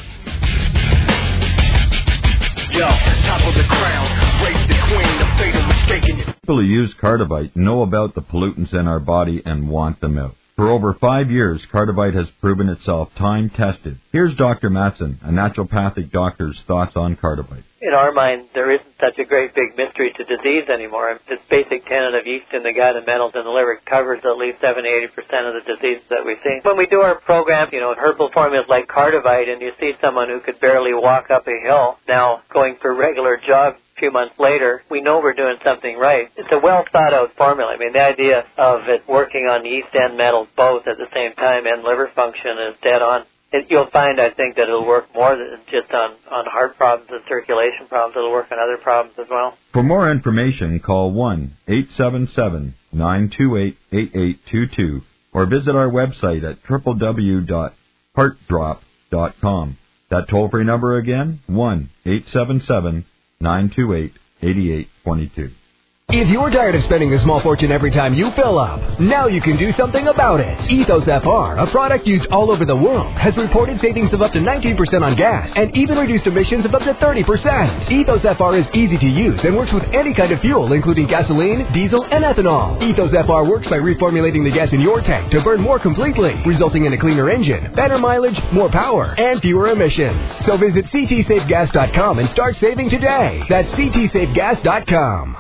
Speaker 17: Yo, top of the crown, raise the queen, the fatal mistaken.
Speaker 18: People who use Cardivite know about the pollutants in our body and want them out. For over five years, Cardivite has proven itself time-tested. Here's Doctor Matson, a naturopathic doctor's thoughts on Cardivite.
Speaker 19: In our mind, there isn't such a great big mystery to disease anymore. This basic tenet of yeast in the gut and metals in the liver covers at least seventy to eighty percent of the diseases that we see. When we do our program, you know, herbal formulas like Cardivite, and you see someone who could barely walk up a hill now going for regular jogs a few months later, we know we're doing something right. It's a well-thought-out formula. I mean, the idea of it working on yeast and metals both at the same time and liver function is dead on. It, you'll find, I think, that it'll work more than just on, on heart problems and circulation problems. It'll work on other problems as well.
Speaker 18: For more information, call one eight seven seven, nine two eight, eight eight two two or visit our website at w w w dot heart drop dot com. That toll-free number again, one eight seven seven, nine two eight, eight eight two two.
Speaker 20: If you're tired of spending a small fortune every time you fill up, now you can do something about it. Ethos F R, a product used all over the world, has reported savings of up to nineteen percent on gas and even reduced emissions of up to thirty percent. Ethos F R is easy to use and works with any kind of fuel, including gasoline, diesel, and ethanol. Ethos F R works by reformulating the gas in your tank to burn more completely, resulting in a cleaner engine, better mileage, more power, and fewer emissions. So visit c t safe gas dot com and start saving today. That's c t safe gas dot com.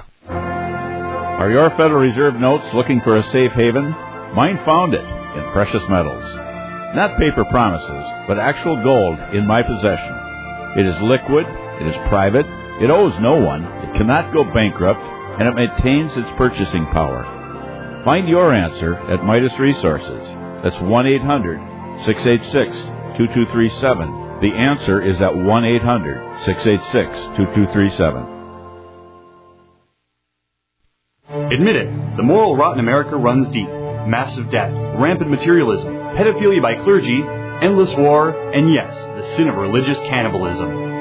Speaker 21: Are your Federal Reserve notes looking for a safe haven? Mine found it in precious metals. Not paper promises, but actual gold in my possession. It is liquid, it is private, it owes no one, it cannot go bankrupt, and it maintains its purchasing power. Find your answer at Midas Resources. That's one eight hundred, six eight six, two two three seven. The answer is at one eight hundred, six eight six, two two three seven.
Speaker 22: Admit it, the moral rot in America runs deep. Massive debt, rampant materialism, pedophilia by clergy, endless war, and yes, the sin of religious cannibalism.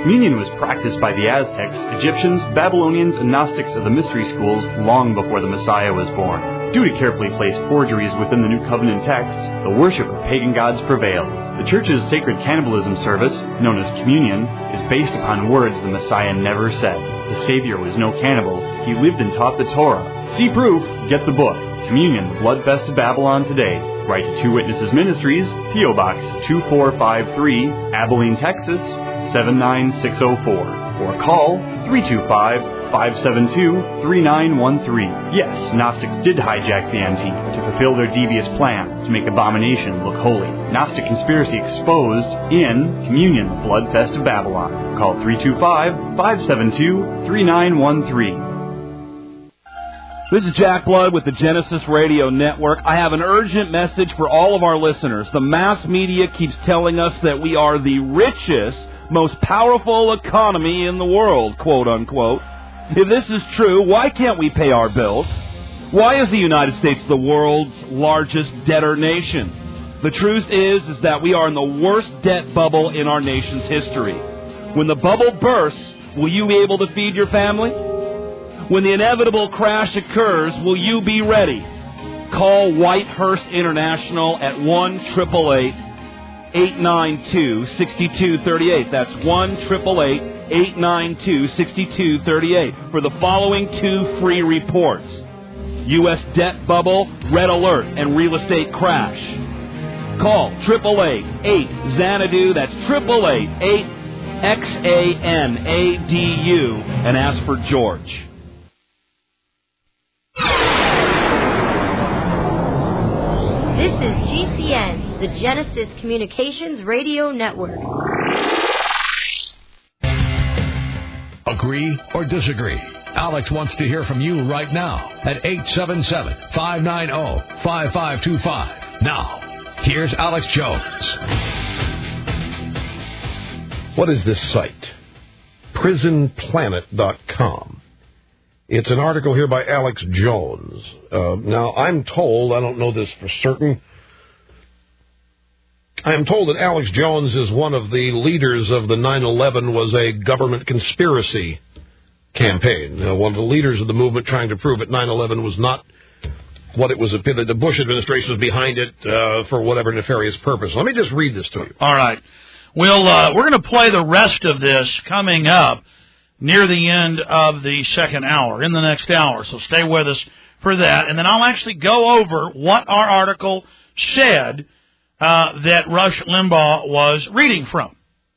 Speaker 22: Communion was practiced by the Aztecs, Egyptians, Babylonians, and Gnostics of the mystery schools long before the Messiah was born. Due to carefully placed forgeries within the New Covenant texts, the worship of pagan gods prevailed. The Church's sacred cannibalism service, known as Communion, is based upon words the Messiah never said. The Savior was no cannibal. He lived and taught the Torah. See proof, get the book. Communion, the Bloodfest of Babylon Today. Write to Two Witnesses Ministries, P O Box two four five three, Abilene, Texas, seven nine six zero four. Or call three two five, five seven two, three nine one three. Yes, Gnostics did hijack the antique to fulfill their devious plan to make abomination look holy. Gnostic conspiracy exposed in Communion, the Bloodfest of Babylon. Call three two five, five seven two, three nine one three.
Speaker 1: This is Jack Blood with the Genesis Radio Network. I have an urgent message for all of our listeners. The mass media keeps telling us that we are the richest, most powerful economy in the world, quote unquote. If this is true, why can't we pay our bills? Why is the United States the world's largest debtor nation? The truth is, is that we are in the worst debt bubble in our nation's history. When the bubble bursts, will you be able to feed your family? When the inevitable crash occurs, will you be ready? Call Whitehurst International at one eight eight eight, eight nine two, six two three eight. That's one eight eight eight, eight nine two, six two three eight for the following two free reports. U S debt bubble, red alert, and real estate crash. Call eight eight eight, eight, Xanadu. That's eight eight eight, eight, X A N A D U, and ask for George.
Speaker 9: This is G C N, the Genesis Communications Radio Network.
Speaker 4: Agree or disagree? Alex wants to hear from you right now at eight seven seven, five nine zero, five five two five. Now, here's Alex Jones.
Speaker 2: What is this site? prison planet dot com. It's an article here by Alex Jones. Uh, now, I'm told, I don't know this for certain, I am told that Alex Jones is one of the leaders of the nine eleven was a government conspiracy campaign. Uh, one of the leaders of the movement trying to prove that nine eleven was not what it was, that the Bush administration was behind it uh, for whatever nefarious purpose. Let me just read this to you.
Speaker 5: All right. We'll, uh, we're going to play the rest of this coming up near the end of the second hour, in the next hour. So stay with us for that. And then I'll actually go over what our article said uh, that Rush Limbaugh was reading from.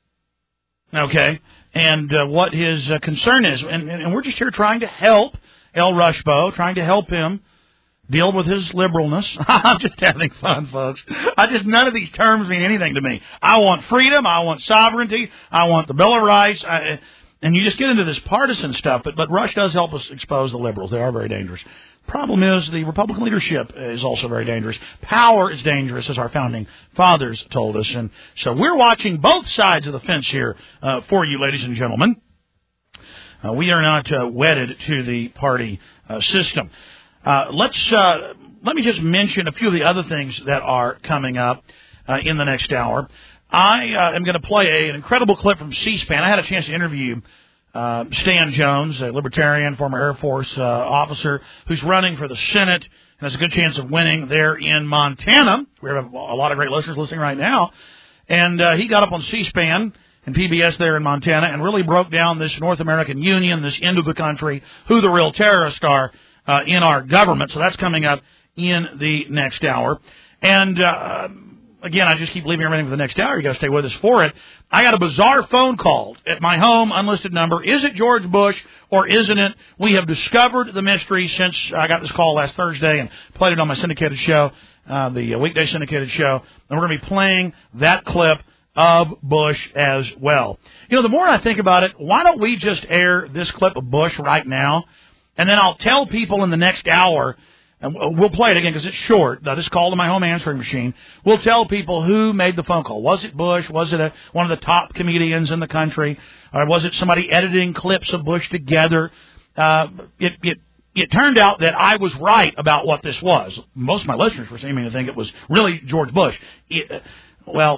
Speaker 5: Okay? And uh, what his uh, concern is. And, and we're just here trying to help El Rushbo, trying to help him deal with his liberalness. I'm just having fun, folks. I just, none of these terms mean anything to me. I want freedom. I want sovereignty. I want the Bill of Rights. I, And you just get into this partisan stuff, but, but Rush does help us expose the liberals. They are very dangerous. Problem is, the Republican leadership is also very dangerous. Power is dangerous, as our founding fathers told us. And so we're watching both sides of the fence here uh, for you, ladies and gentlemen. Uh, we are not uh, wedded to the party uh, system. Uh, let's uh, let me just mention a few of the other things that are coming up uh, in the next hour. I uh, am going to play a, an incredible clip from C-SPAN. I had a chance to interview uh, Stan Jones, a libertarian, former Air Force uh, officer, who's running for the Senate and has a good chance of winning there in Montana. We have a lot of great listeners listening right now. And uh, he got up on C-SPAN and P B S there in Montana and really broke down this North American Union, this end of the country, who the real terrorists are uh, in our government. So that's coming up in the next hour. And uh Again, I just keep leaving everything for the next hour. You got to stay with us for it. I got a bizarre phone call at my home, unlisted number. Is it George Bush or isn't it? We have discovered the mystery since I got this call last Thursday and played it on my syndicated show, uh, the weekday syndicated show. And we're going to be playing that clip of Bush as well. You know, the more I think about it, why don't we just air this clip of Bush right now? And then I'll tell people in the next hour. And we'll play it again because it's short. I just called to my home answering machine. We'll tell people who made the phone call. Was it Bush? Was it a, one of the top comedians in the country? Or was it somebody editing clips of Bush together? Uh, it, it, it turned out that I was right about what this was. Most of my listeners were seeming to think it was really George Bush. It, well,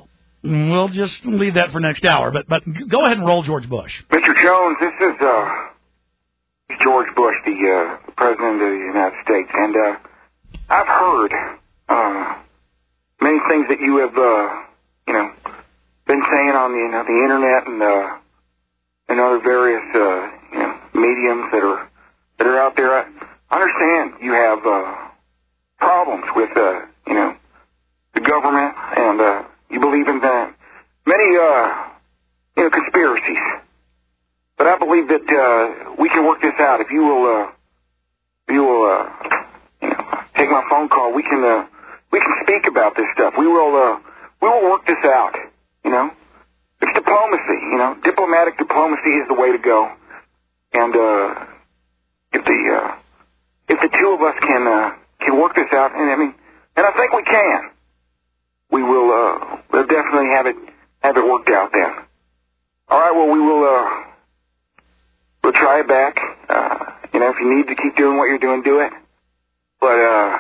Speaker 5: We'll just leave that for next hour. But but go ahead and roll George Bush.
Speaker 6: Mister Jones, this is uh, George Bush, the uh, President of the United States, and uh, I've heard uh, many things that you have, uh, you know, been saying on the, you know, the internet and uh, and other various uh, you know mediums that are that are out there. I understand you have uh, problems with uh, you know the government, and uh, you believe in the many uh, you know conspiracies. But I believe that uh, we can work this out. If you will, uh, if you will, uh, you know, take my phone call. We can, uh, we can speak about this stuff. We will, uh, we will work this out. You know, it's diplomacy. You know, diplomatic diplomacy is the way to go. And uh, if the uh, if the two of us can uh, can work this out, and I mean, and I think we can, we will uh, we'll definitely have it have it worked out then. All right. Well, we will. Uh, We'll try it back. Uh, you know, if you need to keep doing what you're doing, do it. But, uh,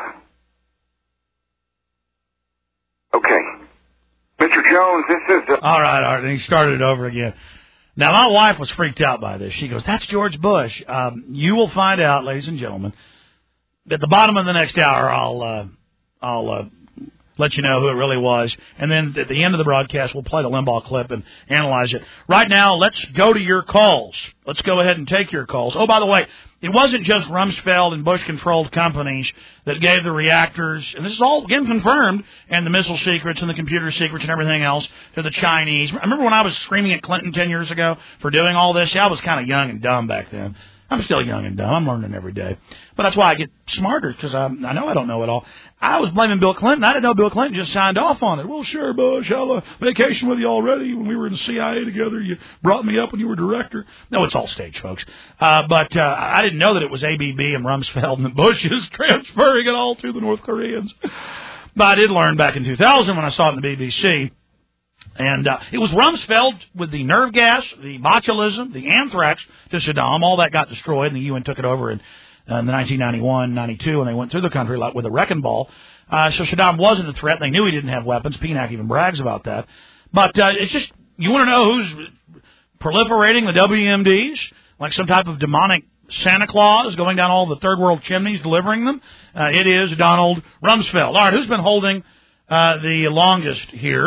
Speaker 6: okay. Mister Jones, this is... Uh,
Speaker 5: all right, all right. And he started it over again. Now, my wife was freaked out by this. She goes, that's George Bush. Um, you will find out, ladies and gentlemen, at the bottom of the next hour, I'll, uh, I'll, uh, let you know who it really was. And then at the end of the broadcast, we'll play the Limbaugh clip and analyze it. Right now, let's go to your calls. Let's go ahead and take your calls. Oh, by the way, it wasn't just Rumsfeld and Bush-controlled companies that gave the reactors, and this is all, again, confirmed, and the missile secrets and the computer secrets and everything else to the Chinese. I remember when I was screaming at Clinton ten years ago for doing all this? Yeah, I was kind of young and dumb back then. I'm still young and dumb. I'm learning every day. But that's why I get smarter, because I, I know I don't know it all. I was blaming Bill Clinton. I didn't know Bill Clinton just signed off on it. Well, sure, Bush, I had a vacation with you already. When we were in the C I A together, you brought me up when you were director. No, it's all stage, folks. Uh, but uh, I didn't know that it was A B B and Rumsfeld and the Bushes transferring it all to the North Koreans. But I did learn back in two thousand when I saw it in the B B C. And uh, it was Rumsfeld with the nerve gas, the botulism, the anthrax to Saddam. All that got destroyed, and the U N took it over in, uh, in the nineteen ninety-one, ninety-two, and they went through the country like with a wrecking ball. Uh, so Saddam wasn't a threat. They knew he didn't have weapons. P N A C even brags about that. But uh, it's just, you want to know who's proliferating the W M Ds? Like some type of demonic Santa Claus going down all the third world chimneys delivering them? Uh, it is Donald Rumsfeld. All right, who's been holding uh, the longest here?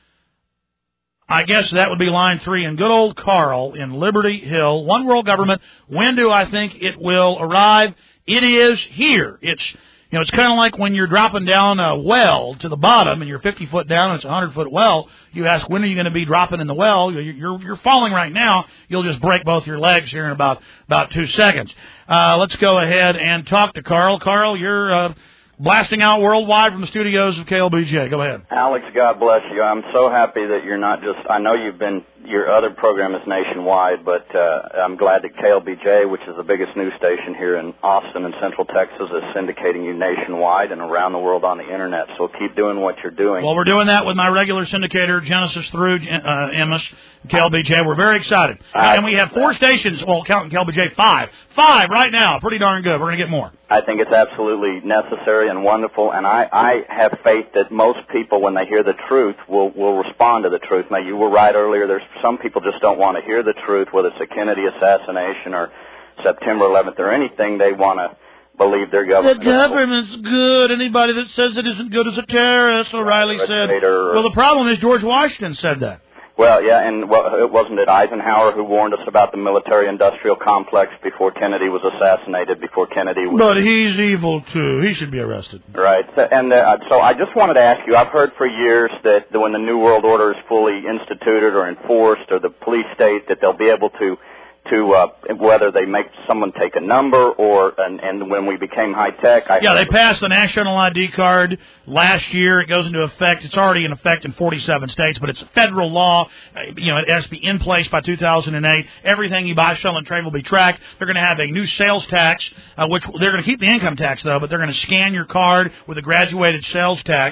Speaker 5: I guess that would be line three. And good old Carl in Liberty Hill. One world government. When do I think it will arrive? It is here. It's, you know, it's kind of like when you're dropping down a well to the bottom and you're fifty foot down and it's a hundred foot well. You ask, when are you going to be dropping in the well? You're, you're, you're falling right now. You'll just break both your legs here in about, about two seconds. Uh, let's go ahead and talk to Carl. Carl, you're, uh, blasting out worldwide from the studios of K L B J. Go ahead.
Speaker 7: Alex, God bless you. I'm so happy that you're not just, I know you've been, your other program is nationwide, but uh, I'm glad that K L B J, which is the biggest news station here in Austin and Central Texas, is syndicating you nationwide and around the world on the Internet. So keep doing what you're doing.
Speaker 5: Well, we're doing that with my regular syndicator, Genesis through uh, Emmis, K L B J. We're very excited. I, and we have four stations, well, counting K L B J, five. Five right now. Pretty darn good. We're going to get more.
Speaker 7: I think it's absolutely necessary and wonderful, and I, I have faith that most people, when they hear the truth, will, will respond to the truth. Now, you were right earlier. There's some people just don't want to hear the truth, whether it's a Kennedy assassination or September eleventh or anything. They want to believe their government.
Speaker 5: The government's good. Anybody that says it isn't good is a terrorist, O'Reilly said. Well, the problem is George Washington said that.
Speaker 7: Well, yeah, and well, it wasn't it Eisenhower who warned us about the military-industrial complex before Kennedy was assassinated, before Kennedy was...
Speaker 5: But he's evil, too. He should be arrested.
Speaker 7: Right. And uh, so I just wanted to ask you, I've heard for years that when the New World Order is fully instituted or enforced, or the police state, that they'll be able to... to uh, whether they make someone take a number or, and, and when we became high-tech... I
Speaker 5: yeah, they passed the National I D card last year. It goes into effect. It's already in effect in forty-seven states, but it's federal law. You know, it has to be in place by two thousand eight. Everything you buy, sell, and trade will be tracked. They're going to have a new sales tax, uh, which they're going to keep the income tax, though, but they're going to scan your card with a graduated sales tax.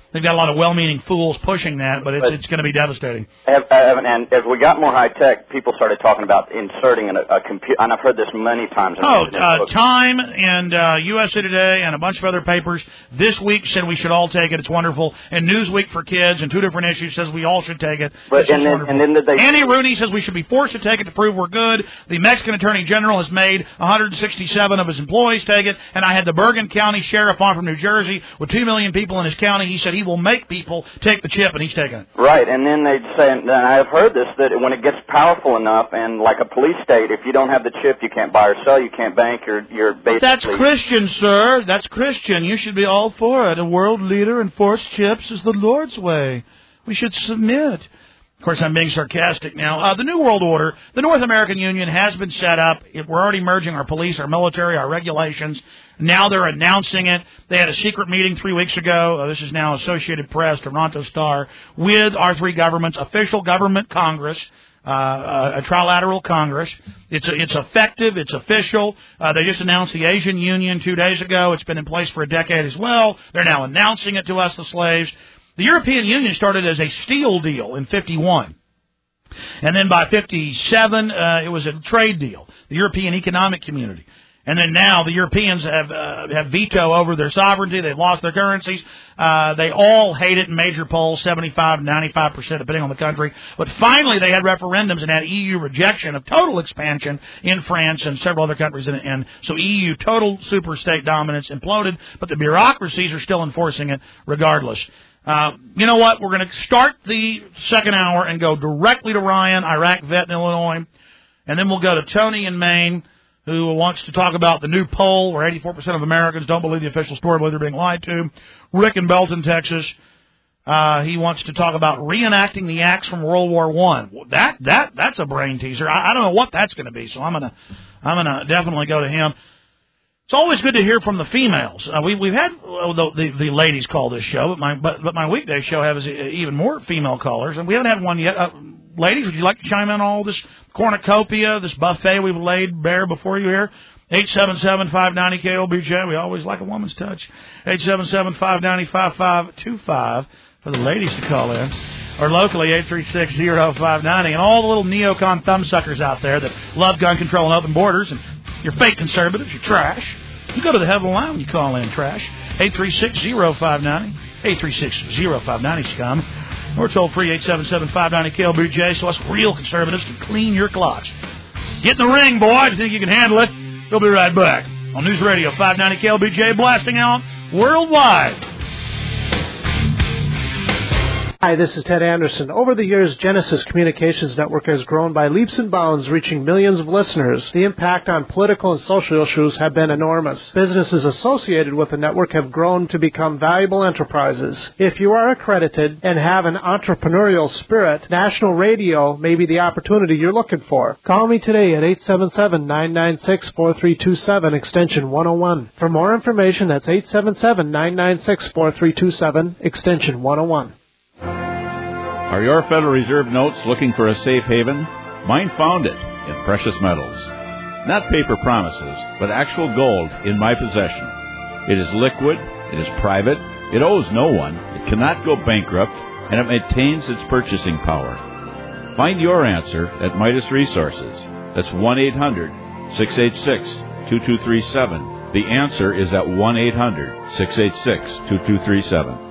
Speaker 5: they've got a lot of well-meaning fools pushing that, but it's,
Speaker 7: But-
Speaker 5: it's going to be devastating.
Speaker 7: Have, have, and as we got more high tech, people started talking about inserting in a, a computer. And I've heard this many times. In
Speaker 5: Oh,
Speaker 7: in
Speaker 5: uh,
Speaker 7: books.
Speaker 5: Time and uh, U S A Today and a bunch of other papers this week said we should all take it. It's wonderful. And Newsweek for Kids and two different issues says we all should take it.
Speaker 7: But-
Speaker 5: This is
Speaker 7: and then-
Speaker 5: wonderful.
Speaker 7: and then did they-
Speaker 5: Andy Rooney says we should be forced to take it to prove we're good. The Mexican Attorney General has made one hundred sixty-seven of his employees take it. And I had the Bergen County Sheriff on from New Jersey with two million people in his county. He said he will make people take the chip, and he's taking it.
Speaker 7: Right, and then they'd say, and I've heard this, that when it gets powerful enough, and like a police state, if you don't have the chip, you can't buy or sell, you can't bank, you're, you're basically...
Speaker 5: That's Christian, sir. That's Christian. You should be all for it. A world leader and forced chips is the Lord's way. We should submit. Of course, I'm being sarcastic now. Uh, the New World Order, the North American Union has been set up. It, we're already merging our police, our military, our regulations. Now they're announcing it. They had a secret meeting three weeks ago. Uh, this is now Associated Press, Toronto Star, with our three governments, official government Congress, uh, uh, a trilateral Congress. It's a, it's effective. It's official. Uh, they just announced the Asian Union two days ago. It's been in place for a decade as well. They're now announcing it to us, the slaves. The European Union started as a steel deal in fifty-one. And then by fifty-seven, uh, it was a trade deal, the European Economic Community. And then now the Europeans have uh, have veto over their sovereignty. They've lost their currencies. Uh, they all hate it in major polls, seventy-five, ninety-five percent, depending on the country. But finally, they had referendums and had E U rejection of total expansion in France and several other countries. And, and so E U total super state dominance imploded, but the bureaucracies are still enforcing it regardless. Uh, you know what? We're going to start the second hour and go directly to Ryan, Iraq vet in Illinois. And then we'll go to Tony in Maine, who wants to talk about the new poll where eighty-four percent of Americans don't believe the official story, believe they're being lied to. Rick in Belton, Texas, uh, he wants to talk about reenacting the acts from World War One. That that that's a brain teaser. I, I don't know what that's going to be, so I'm gonna I'm gonna definitely go to him. It's always good to hear from the females. Uh, we, we've had uh, the, the the ladies call this show, but my but, but my weekday show has even more female callers, and we haven't had one yet. Uh, ladies, would you like to chime in on all this cornucopia, this buffet we've laid bare before you here? eight seven seven, five nine zero, K L B J. We always like a woman's touch. eight seven seven, five nine zero, five five two five for the ladies to call in. Or locally, eight three six, zero five nine zero. And all the little neocon thumbsuckers out there that love gun control and open borders, and you're fake conservatives, you're trash. You go to the head of the line when you call in, trash. eight three six, zero five nine zero. eight three six, zero five nine zero, scum. Or toll free, eight seven seven, five nine zero, K L B J, so us real conservatives can clean your clots. Get in the ring, boy. Do you think you can handle it? We'll be right back on News Radio five ninety K L B J, blasting out worldwide.
Speaker 3: Hi, this is Ted Anderson. Over the years, Genesis Communications Network has grown by leaps and bounds, reaching millions of listeners. The impact on political and social issues have been enormous. Businesses associated with the network have grown to become valuable enterprises. If you are accredited and have an entrepreneurial spirit, national radio may be the opportunity you're looking for. Call me today at eight seven seven, nine nine six, four three two seven, extension one oh one. For more information, that's eight seven seven, nine nine six, four three two seven, extension one oh one.
Speaker 21: Are your Federal Reserve notes looking for a safe haven? Mine found it in precious metals. Not paper promises, but actual gold in my possession. It is liquid, it is private, it owes no one, it cannot go bankrupt, and it maintains its purchasing power. Find your answer at Midas Resources. That's one eight hundred, six eight six, two two three seven. The answer is at one eight hundred, six eight six, two two three seven.